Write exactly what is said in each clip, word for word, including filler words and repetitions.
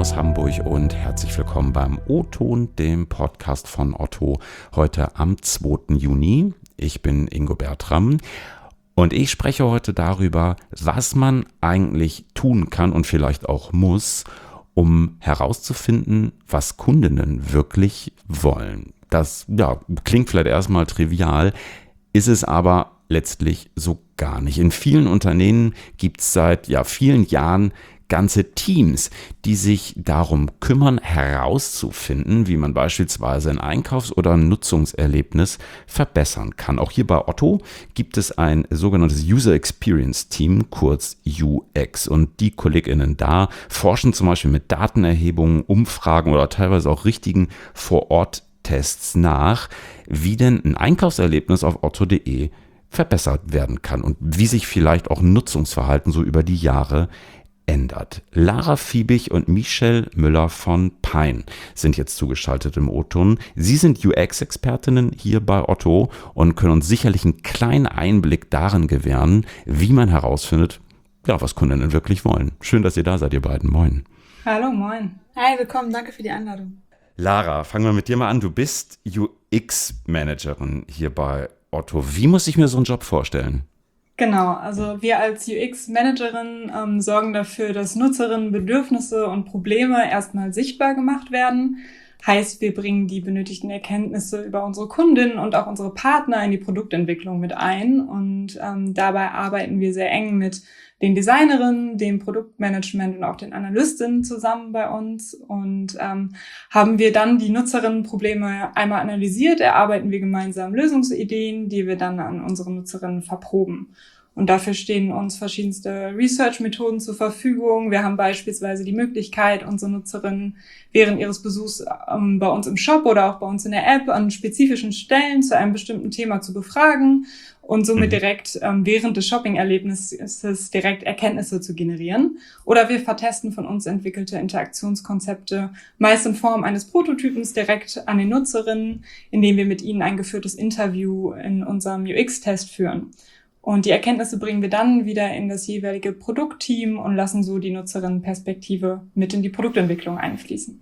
aus Hamburg und herzlich willkommen beim O-Ton, dem Podcast von Otto, heute am zweiten Juni. Ich bin Ingo Bertram und ich spreche heute darüber, was man eigentlich tun kann und vielleicht auch muss, um herauszufinden, was Kundinnen wirklich wollen. Das ja, klingt vielleicht erstmal trivial, ist es aber letztlich so gar nicht. In vielen Unternehmen gibt es seit ja, vielen Jahren ganze Teams, die sich darum kümmern, herauszufinden, wie man beispielsweise ein Einkaufs- oder ein Nutzungserlebnis verbessern kann. Auch hier bei Otto gibt es ein sogenanntes User Experience Team, kurz U X. Und die KollegInnen da forschen zum Beispiel mit Datenerhebungen, Umfragen oder teilweise auch richtigen Vor-Ort-Tests nach, wie denn ein Einkaufserlebnis auf otto punkt de verbessert werden kann und wie sich vielleicht auch Nutzungsverhalten so über die Jahre ändert. Lara Fiebig und Michelle Müller von Pine sind jetzt zugeschaltet im O-Ton. Sie sind U X-Expertinnen hier bei Otto und können uns sicherlich einen kleinen Einblick darin gewähren, wie man herausfindet, ja, was Kundinnen wirklich wollen. Schön, dass ihr da seid, ihr beiden. Moin. Hallo, moin. Hi, willkommen. Danke für die Einladung. Lara, fangen wir mit dir mal an. Du bist U X-Managerin hier bei Otto. Wie muss ich mir so einen Job vorstellen? Genau, also wir als U X-Managerin ähm, sorgen dafür, dass Nutzerinnenbedürfnisse und Probleme erstmal sichtbar gemacht werden. Heißt, wir bringen die benötigten Erkenntnisse über unsere Kundinnen und auch unsere Partner in die Produktentwicklung mit ein. Und ähm, dabei arbeiten wir sehr eng mit den Designerinnen, dem Produktmanagement und auch den Analystinnen zusammen bei uns. Und ähm, haben wir dann die Nutzerinnenprobleme einmal analysiert, erarbeiten wir gemeinsam Lösungsideen, die wir dann an unsere Nutzerinnen verproben. Und dafür stehen uns verschiedenste Research-Methoden zur Verfügung. Wir haben beispielsweise die Möglichkeit, unsere Nutzerinnen während ihres Besuchs ähm, bei uns im Shop oder auch bei uns in der App an spezifischen Stellen zu einem bestimmten Thema zu befragen und somit direkt ähm, während des Shopping-Erlebnisses direkt Erkenntnisse zu generieren. Oder wir vertesten von uns entwickelte Interaktionskonzepte, meist in Form eines Prototypens direkt an den Nutzerinnen, indem wir mit ihnen ein geführtes Interview in unserem U X-Test führen. Und die Erkenntnisse bringen wir dann wieder in das jeweilige Produktteam und lassen so die Nutzerinnenperspektive mit in die Produktentwicklung einfließen.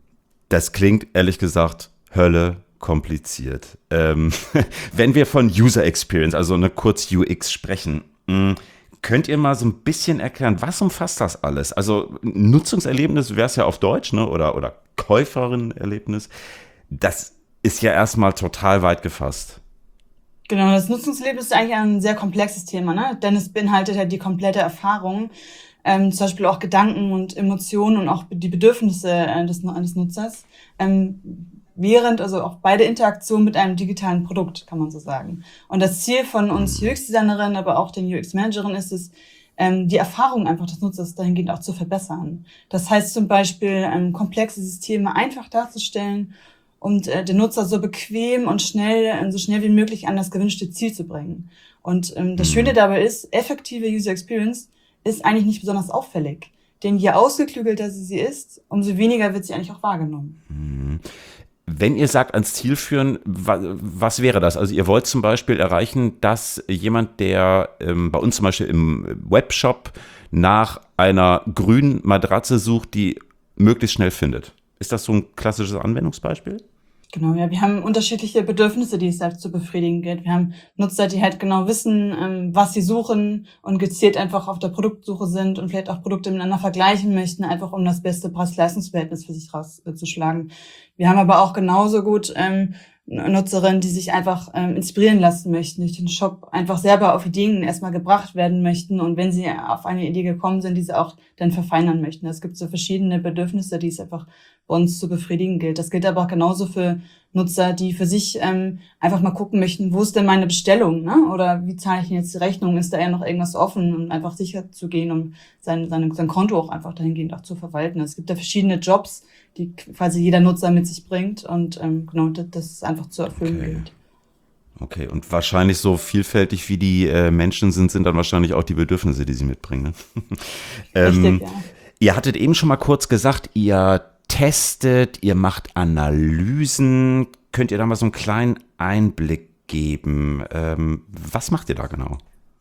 Das klingt ehrlich gesagt Hölle kompliziert. Ähm, wenn wir von User Experience, also eine kurz U X sprechen, mh, könnt ihr mal so ein bisschen erklären, was umfasst das alles? Also Nutzungserlebnis wäre es ja auf Deutsch, ne? oder, oder Käuferinnenerlebnis. Das ist ja erstmal total weit gefasst. Genau, das Nutzungserlebnis ist eigentlich ein sehr komplexes Thema, ne? Denn es beinhaltet halt die komplette Erfahrung, ähm, zum Beispiel auch Gedanken und Emotionen und auch die Bedürfnisse äh, des, des Nutzers, ähm, während, also auch bei der Interaktion mit einem digitalen Produkt, kann man so sagen. Und das Ziel von uns U X-Designerinnen, aber auch den U X-Managerinnen ist es, ähm, die Erfahrung einfach des Nutzers dahingehend auch zu verbessern. Das heißt zum Beispiel, ähm, komplexe Systeme einfach darzustellen und äh, den Nutzer so bequem und schnell, äh, so schnell wie möglich an das gewünschte Ziel zu bringen. Und ähm, das Schöne dabei ist, effektive User Experience ist eigentlich nicht besonders auffällig. Denn je ausgeklügelter sie ist, umso weniger wird sie eigentlich auch wahrgenommen. Wenn ihr sagt, ans Ziel führen, was, was wäre das? Also ihr wollt zum Beispiel erreichen, dass jemand, der ähm, bei uns zum Beispiel im Webshop nach einer grünen Matratze sucht, die möglichst schnell findet. Ist das so ein klassisches Anwendungsbeispiel? Genau, ja, wir haben unterschiedliche Bedürfnisse, die es halt zu befriedigen gilt. Wir haben Nutzer, die halt genau wissen, ähm, was sie suchen und gezielt einfach auf der Produktsuche sind und vielleicht auch Produkte miteinander vergleichen möchten, einfach um das beste Preis-Leistungs-Verhältnis für sich rauszuschlagen. Wir haben aber auch genauso gut ähm, Nutzerinnen, die sich einfach ähm, inspirieren lassen möchten, durch den Shop einfach selber auf Ideen erstmal gebracht werden möchten und wenn sie auf eine Idee gekommen sind, diese auch dann verfeinern möchten. Es gibt so verschiedene Bedürfnisse, die es einfach bei uns zu befriedigen gilt. Das gilt aber auch genauso für Nutzer, die für sich ähm, einfach mal gucken möchten, wo ist denn meine Bestellung, ne? Oder wie zahle ich denn jetzt die Rechnung? Ist da ja noch irgendwas offen, um einfach sicher zu gehen, um sein, sein, sein Konto auch einfach dahingehend auch zu verwalten. Es gibt da verschiedene Jobs, die quasi jeder Nutzer mit sich bringt und ähm, genau, das, das einfach zu erfüllen Okay. gilt. Okay, und wahrscheinlich so vielfältig wie die äh, Menschen sind, sind dann wahrscheinlich auch die Bedürfnisse, die sie mitbringen. Ne? ähm, Richtig, ja. Ihr hattet eben schon mal kurz gesagt, ihr testet, ihr macht Analysen. Könnt ihr da mal so einen kleinen Einblick geben? Ähm, was macht ihr da genau?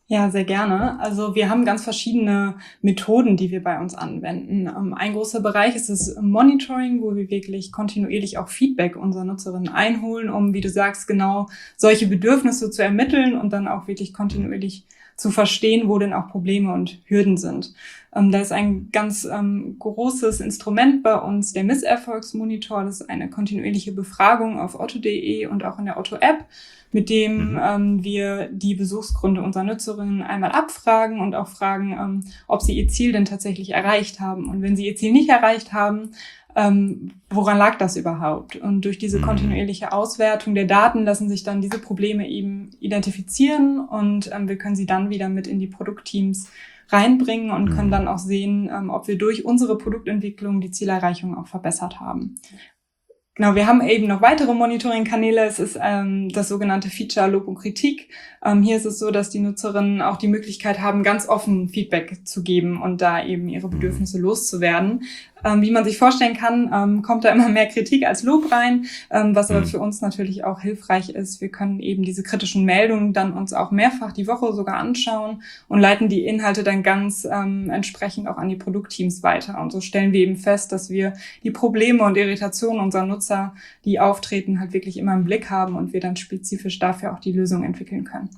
Ja, sehr gerne. Also wir haben ganz verschiedene Methoden, die wir bei uns anwenden. Ein großer Bereich ist das Monitoring, wo wir wirklich kontinuierlich auch Feedback unserer Nutzerinnen einholen, um, wie du sagst, genau solche Bedürfnisse zu ermitteln und dann auch wirklich kontinuierlich zu verstehen, wo denn auch Probleme und Hürden sind. Ähm, da ist ein ganz ähm, großes Instrument bei uns, der Misserfolgsmonitor. Das ist eine kontinuierliche Befragung auf otto punkt de und auch in der Otto-App, mit dem mhm. ähm, wir die Besuchsgründe unserer Nutzerinnen einmal abfragen und auch fragen, ähm, ob sie ihr Ziel denn tatsächlich erreicht haben. Und wenn sie ihr Ziel nicht erreicht haben, ähm, woran lag das überhaupt? Und durch diese kontinuierliche Auswertung der Daten lassen sich dann diese Probleme eben identifizieren und ähm, wir können sie dann wieder mit in die Produktteams reinbringen und können dann auch sehen, ähm, ob wir durch unsere Produktentwicklung die Zielerreichung auch verbessert haben. Genau, wir haben eben noch weitere Monitoring-Kanäle. Es ist ähm, das sogenannte Feature Lob und Kritik. Ähm, hier ist es so, dass die Nutzerinnen auch die Möglichkeit haben, ganz offen Feedback zu geben und da eben ihre Bedürfnisse loszuwerden. Ähm, wie man sich vorstellen kann, ähm, kommt da immer mehr Kritik als Lob rein, ähm, was aber für uns natürlich auch hilfreich ist. Wir können eben diese kritischen Meldungen dann uns auch mehrfach die Woche sogar anschauen und leiten die Inhalte dann ganz ähm, entsprechend auch an die Produktteams weiter. Und so stellen wir eben fest, dass wir die Probleme und Irritationen unserer Nutzer, die auftreten, halt wirklich immer im Blick haben und wir dann spezifisch dafür auch die Lösung entwickeln können.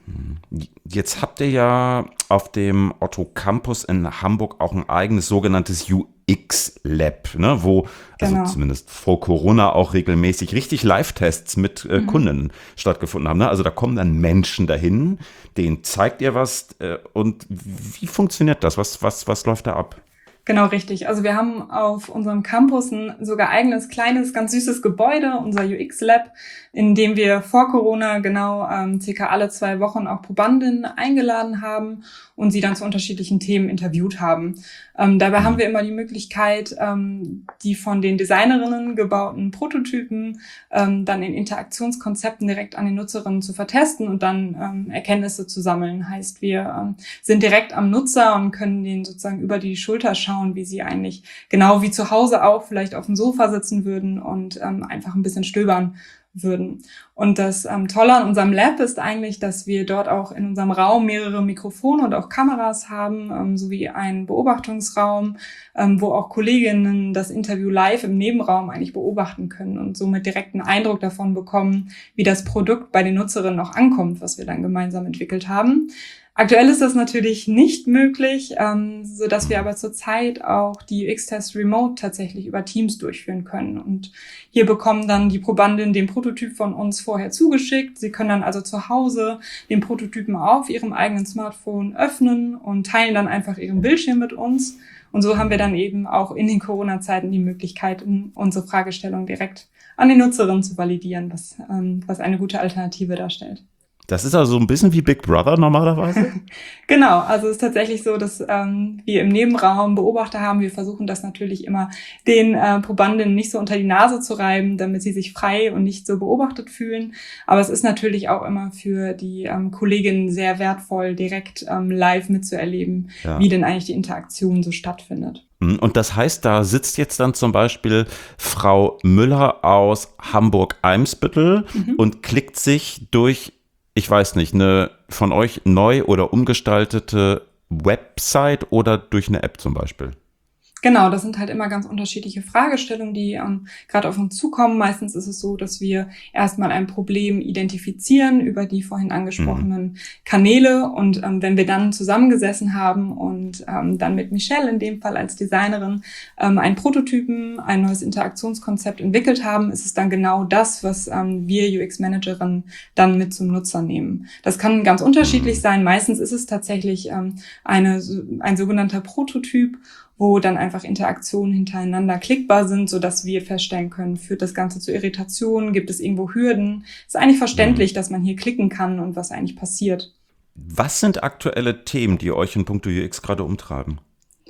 Jetzt habt ihr ja auf dem Otto Campus in Hamburg auch ein eigenes sogenanntes U X-Lab, ne, wo Genau. also zumindest vor Corona auch regelmäßig richtig Live-Tests mit äh, Mhm. Kunden stattgefunden haben. Ne? Also da kommen dann Menschen dahin, denen zeigt ihr was äh, und wie funktioniert das? Was, was, was läuft da ab? Genau, richtig. Also wir haben auf unserem Campus ein sogar eigenes, kleines, ganz süßes Gebäude, unser U X-Lab, in dem wir vor Corona genau ähm, circa alle zwei Wochen auch Probandinnen eingeladen haben und sie dann zu unterschiedlichen Themen interviewt haben. Ähm, dabei haben wir immer die Möglichkeit, ähm, die von den Designerinnen gebauten Prototypen ähm, dann in Interaktionskonzepten direkt an den Nutzerinnen zu vertesten und dann ähm, Erkenntnisse zu sammeln. Heißt, wir ähm, sind direkt am Nutzer und können denen sozusagen über die Schulter schauen, wie sie eigentlich genau wie zu Hause auch vielleicht auf dem Sofa sitzen würden und ähm, einfach ein bisschen stöbern würden. Und das ähm, Tolle an unserem Lab ist eigentlich, dass wir dort auch in unserem Raum mehrere Mikrofone und auch Kameras haben, ähm, sowie einen Beobachtungsraum, ähm, wo auch Kolleginnen das Interview live im Nebenraum eigentlich beobachten können und somit direkt einen Eindruck davon bekommen, wie das Produkt bei den Nutzerinnen auch ankommt, was wir dann gemeinsam entwickelt haben. Aktuell ist das natürlich nicht möglich, ähm, so dass wir aber zurzeit auch die U X-Tests remote tatsächlich über Teams durchführen können. Und hier bekommen dann die Probandinnen den Prototyp von uns vorher zugeschickt. Sie können dann also zu Hause den Prototypen auf ihrem eigenen Smartphone öffnen und teilen dann einfach ihren Bildschirm mit uns. Und so haben wir dann eben auch in den Corona-Zeiten die Möglichkeit, unsere Fragestellung direkt an die Nutzerinnen zu validieren, was, ähm, was eine gute Alternative darstellt. Das ist also ein bisschen wie Big Brother normalerweise? Genau, also es ist tatsächlich so, dass ähm, wir im Nebenraum Beobachter haben. Wir versuchen das natürlich immer den äh, Probandinnen nicht so unter die Nase zu reiben, damit sie sich frei und nicht so beobachtet fühlen. Aber es ist natürlich auch immer für die ähm, Kolleginnen sehr wertvoll, direkt ähm, live mitzuerleben, Ja. wie denn eigentlich die Interaktion so stattfindet. Und das heißt, da sitzt jetzt dann zum Beispiel Frau Müller aus Hamburg-Eimsbüttel Mhm. und klickt sich durch, ich weiß nicht, eine von euch neu oder umgestaltete Website oder durch eine App zum Beispiel. Genau, das sind halt immer ganz unterschiedliche Fragestellungen, die ähm, gerade auf uns zukommen. Meistens ist es so, dass wir erstmal ein Problem identifizieren über die vorhin angesprochenen Kanäle und ähm, wenn wir dann zusammengesessen haben und ähm, dann mit Michelle in dem Fall als Designerin ähm, einen Prototypen, ein neues Interaktionskonzept entwickelt haben, ist es dann genau das, was ähm, wir U X-Managerinnen dann mit zum Nutzer nehmen. Das kann ganz unterschiedlich sein. Meistens ist es tatsächlich ähm, eine, ein sogenannter Prototyp, wo dann einfach Interaktionen hintereinander klickbar sind, so dass wir feststellen können, führt das Ganze zu Irritationen, gibt es irgendwo Hürden. Es ist eigentlich verständlich, dass man hier klicken kann und was eigentlich passiert. Was sind aktuelle Themen, die euch in puncto U X gerade umtreiben?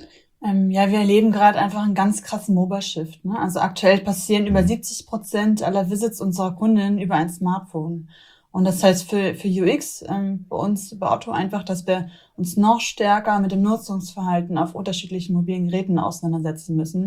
Ähm, ja, wir erleben gerade einfach einen ganz krassen Mobile-Shift. Ne? Also aktuell passieren über siebzig Prozent aller Visits unserer Kunden über ein Smartphone. Und das heißt für, für U X ähm, bei uns, bei Otto einfach, dass wir uns noch stärker mit dem Nutzungsverhalten auf unterschiedlichen mobilen Geräten auseinandersetzen müssen.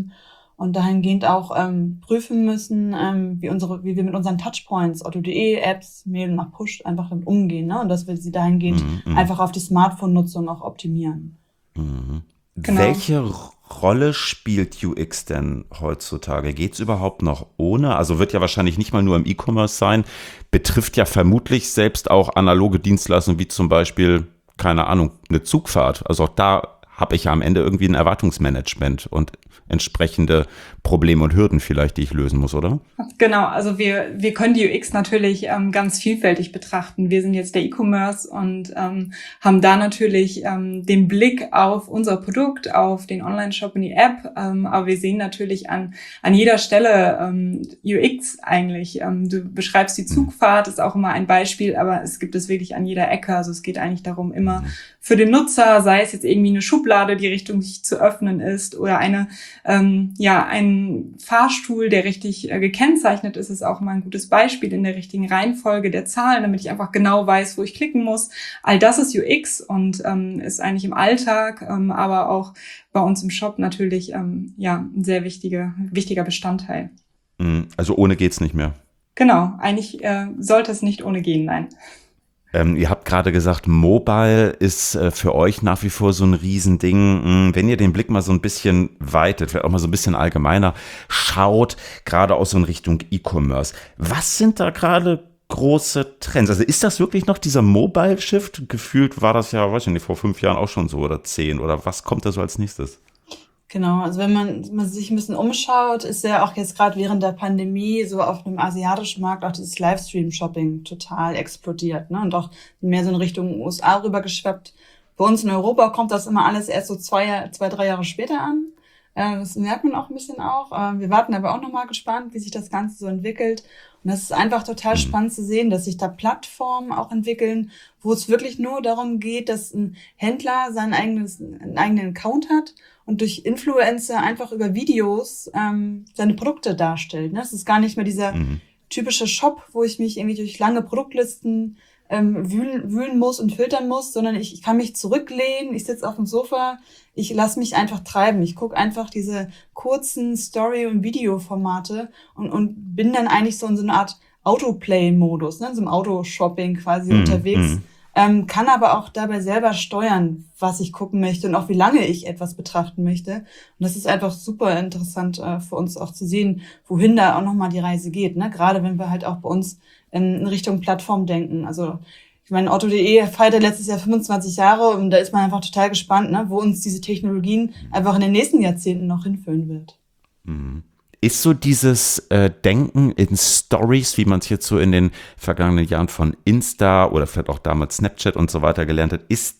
und dahingehend auch ähm, prüfen müssen, ähm, wie unsere, wie wir mit unseren Touchpoints, Otto.de, Apps, Mail nach Push einfach damit umgehen, ne? Und dass wir sie dahingehend Mhm. einfach auf die Smartphone-Nutzung auch optimieren. Mhm. Genau. Welche Rolle spielt U X denn heutzutage? Geht's überhaupt noch ohne? Also wird ja wahrscheinlich nicht mal nur im E-Commerce sein, betrifft ja vermutlich selbst auch analoge Dienstleistungen wie zum Beispiel, keine Ahnung, eine Zugfahrt. Also auch da habe ich ja am Ende irgendwie ein Erwartungsmanagement und entsprechende Probleme und Hürden vielleicht, die ich lösen muss, oder? Genau, also wir wir können die U X natürlich ähm, ganz vielfältig betrachten. Wir sind jetzt der E-Commerce und ähm, haben da natürlich ähm, den Blick auf unser Produkt, auf den Online-Shop und die App, ähm, aber wir sehen natürlich an an jeder Stelle ähm, U X eigentlich. Ähm, du beschreibst die Zugfahrt, ist auch immer ein Beispiel, aber es gibt es wirklich an jeder Ecke. Also es geht eigentlich darum, immer für den Nutzer, sei es jetzt irgendwie eine Schublade, die Richtung sich zu öffnen ist, oder eine ähm, ja ein Fahrstuhl, der richtig äh, gekennzeichnet ist, ist auch mal ein gutes Beispiel in der richtigen Reihenfolge der Zahlen, damit ich einfach genau weiß, wo ich klicken muss. All das ist U X und ähm, ist eigentlich im Alltag, ähm, aber auch bei uns im Shop natürlich ähm, ja ein sehr wichtiger wichtiger Bestandteil. Also ohne geht's nicht mehr. Genau, eigentlich äh, sollte es nicht ohne gehen, nein. Ähm, ihr habt gerade gesagt, Mobile ist äh, für euch nach wie vor so ein Riesending. Wenn ihr den Blick mal so ein bisschen weitet, vielleicht auch mal so ein bisschen allgemeiner schaut, gerade auch so in Richtung E-Commerce, was sind da gerade große Trends? Also ist das wirklich noch dieser Mobile-Shift? Gefühlt war das ja, weiß ich nicht, vor fünf Jahren auch schon so oder zehn, oder was kommt da so als nächstes? Genau, also wenn man, man sich ein bisschen umschaut, ist ja auch jetzt gerade während der Pandemie so auf einem asiatischen Markt auch dieses Livestream-Shopping total explodiert, ne? Und auch mehr so in Richtung U S A rübergeschwappt. Bei uns in Europa kommt das immer alles erst so zwei, zwei, drei Jahre später an. Äh, das merkt man auch ein bisschen auch. Äh, wir warten aber auch nochmal gespannt, wie sich das Ganze so entwickelt. Und das ist einfach total spannend zu sehen, dass sich da Plattformen auch entwickeln, wo es wirklich nur darum geht, dass ein Händler sein eigenes, einen eigenen Account hat und durch Influencer einfach über Videos ähm, seine Produkte darstellt. Ne? Es ist gar nicht mehr dieser Mhm. typische Shop, wo ich mich irgendwie durch lange Produktlisten ähm, wühlen, wühlen muss und filtern muss, sondern ich, ich kann mich zurücklehnen, ich sitze auf dem Sofa, ich lasse mich einfach treiben. Ich gucke einfach diese kurzen Story- und Videoformate und, und bin dann eigentlich so in so einer Art Autoplay-Modus, ne? In so einem Autoshopping quasi Mhm. unterwegs. Mhm. Ähm, kann aber auch dabei selber steuern, was ich gucken möchte und auch wie lange ich etwas betrachten möchte. Und das ist einfach super interessant äh, für uns auch zu sehen, wohin da auch nochmal die Reise geht, ne? Gerade wenn wir halt auch bei uns ähm, in Richtung Plattform denken. Also ich meine, Otto.de feiert letztes Jahr fünfundzwanzig Jahre und da ist man einfach total gespannt, ne, wo uns diese Technologien einfach in den nächsten Jahrzehnten noch hinführen wird. Mhm. Ist so dieses äh, Denken in Stories, wie man es jetzt so in den vergangenen Jahren von Insta oder vielleicht auch damals Snapchat und so weiter gelernt hat, ist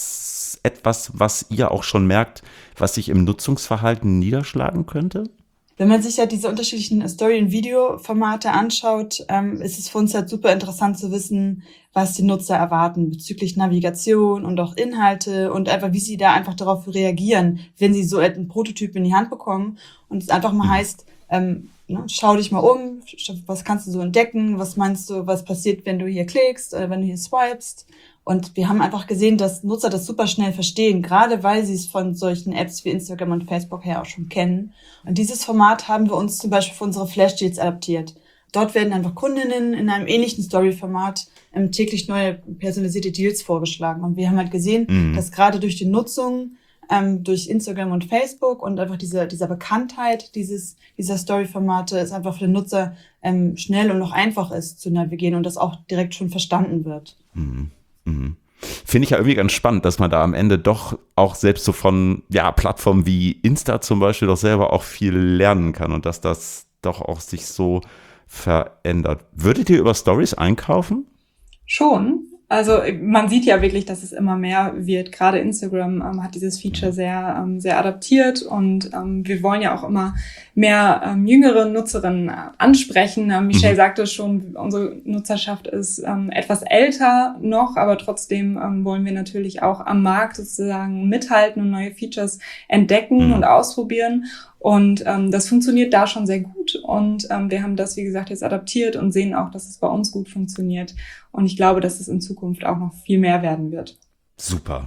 das etwas, was ihr auch schon merkt, was sich im Nutzungsverhalten niederschlagen könnte? Wenn man sich ja diese unterschiedlichen Story- und Videoformate anschaut, ähm, ist es für uns halt super interessant zu wissen, was die Nutzer erwarten bezüglich Navigation und auch Inhalte und einfach, wie sie da einfach darauf reagieren, wenn sie so einen Prototyp in die Hand bekommen. Und es einfach mal heißt, ähm, ne, schau dich mal um, was kannst du so entdecken, was meinst du, was passiert, wenn du hier klickst oder wenn du hier swipest. Und wir haben einfach gesehen, dass Nutzer das super schnell verstehen, gerade weil sie es von solchen Apps wie Instagram und Facebook her auch schon kennen. Und dieses Format haben wir uns zum Beispiel für unsere Flash-Deals adaptiert. Dort werden einfach Kundinnen in einem ähnlichen Story-Format ähm, täglich neue personalisierte Deals vorgeschlagen. Und wir haben halt gesehen, Mhm. dass gerade durch die Nutzung ähm, durch Instagram und Facebook und einfach diese, dieser Bekanntheit dieses, dieser Story-Formate es einfach für den Nutzer ähm, schnell und auch einfach ist zu navigieren und das auch direkt schon verstanden wird. Mhm. Mhm. Finde ich ja irgendwie ganz spannend, dass man da am Ende doch auch selbst so von ja, Plattformen wie Insta zum Beispiel doch selber auch viel lernen kann und dass das doch auch sich so verändert. Würdet ihr über Stories einkaufen? Schon. Also man sieht ja wirklich, dass es immer mehr wird. Gerade Instagram ähm, hat dieses Feature sehr ähm, sehr adaptiert und ähm, wir wollen ja auch immer mehr ähm, jüngere Nutzerinnen äh, ansprechen. Ähm, Michelle Mhm. sagte schon, unsere Nutzerschaft ist ähm, etwas älter noch, aber trotzdem ähm, wollen wir natürlich auch am Markt sozusagen mithalten und neue Features entdecken Mhm. und ausprobieren. Und ähm, das funktioniert da schon sehr gut und ähm, wir haben das, wie gesagt, jetzt adaptiert und sehen auch, dass es bei uns gut funktioniert. Und ich glaube, dass es in Zukunft auch noch viel mehr werden wird. Super.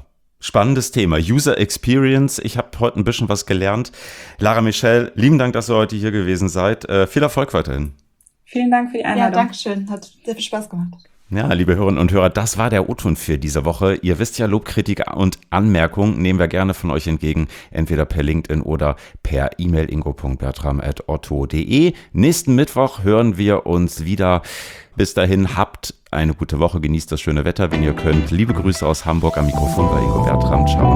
Spannendes Thema, User Experience. Ich habe heute ein bisschen was gelernt. Lara Michelle, lieben Dank, dass ihr heute hier gewesen seid. Äh, viel Erfolg weiterhin. Vielen Dank für die Einladung. Ja, danke schön. Hat sehr viel Spaß gemacht. Ja, liebe Hörerinnen und Hörer, das war der O-Ton für diese Woche. Ihr wisst ja, Lob, Kritik und Anmerkungen nehmen wir gerne von euch entgegen, entweder per LinkedIn oder per E-Mail ingo punkt bertram at otto punkt de. Nächsten Mittwoch hören wir uns wieder. Bis dahin, habt eine gute Woche, genießt das schöne Wetter, wenn ihr könnt. Liebe Grüße aus Hamburg, am Mikrofon bei Ingo Bertram. Ciao.